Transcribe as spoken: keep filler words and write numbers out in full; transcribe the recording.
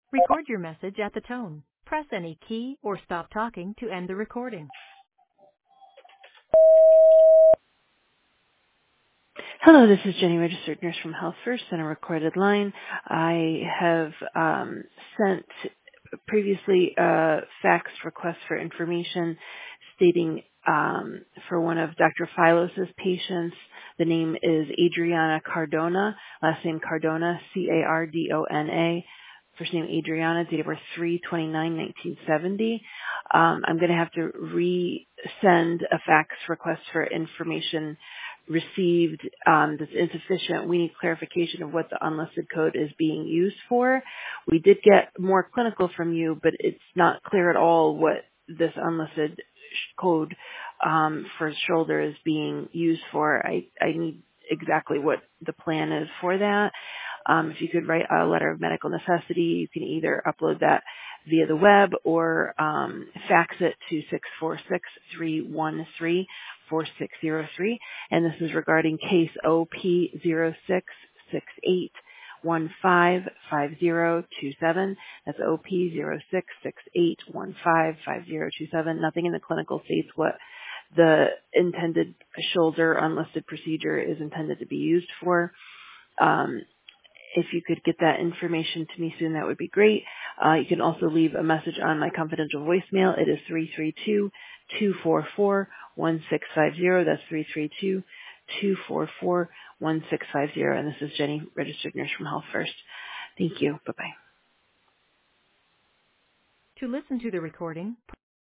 Record your message at the tone. Press any key or stop talking to end the recording. Hello, this is Jenny, registered nurse from Health First on a recorded line. I have um, sent previously a fax request for information stating um, for one of Doctor Philos' patients. The name is Adriana Cardona, last name Cardona, C A R D O N A. First name Adriana, date of birth three twenty-nine nineteen seventy. Um, I'm going to have to resend a fax request for information received um, that's insufficient. We need clarification of what the unlisted code is being used for. We did get more clinical from you, but it's not clear at all what this unlisted sh- code um, for shoulder is being used for. I, I need exactly what the plan is for that. Um, if you could write a letter of medical necessity, you can either upload that via the web or um, fax it to six four six, three one three, four six zero three. And this is regarding case O P zero six six eight one five five zero two seven. That's O P zero six six eight one five five zero two seven. Nothing in the clinical states what the intended shoulder unlisted procedure is intended to be used for. Um, If you could get that information to me soon, that would be great. Uh, you can also leave a message on my confidential voicemail. It is three three two, two four four, one six five zero. That's three three two, two four four, one six five zero. And this is Jenny, registered nurse from Health First. Thank you. Bye-bye. To listen to the recording,